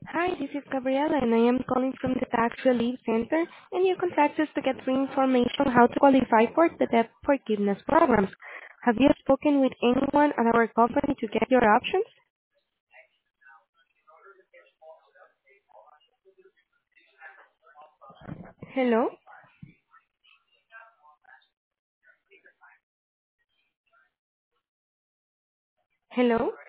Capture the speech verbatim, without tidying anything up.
Hi, this is Gabriela, and I am calling from the Tax Relief Center, and you contact us to get free information on how to qualify for the debt forgiveness programs. Have you spoken with anyone at our company to get your options? Hello? Hello?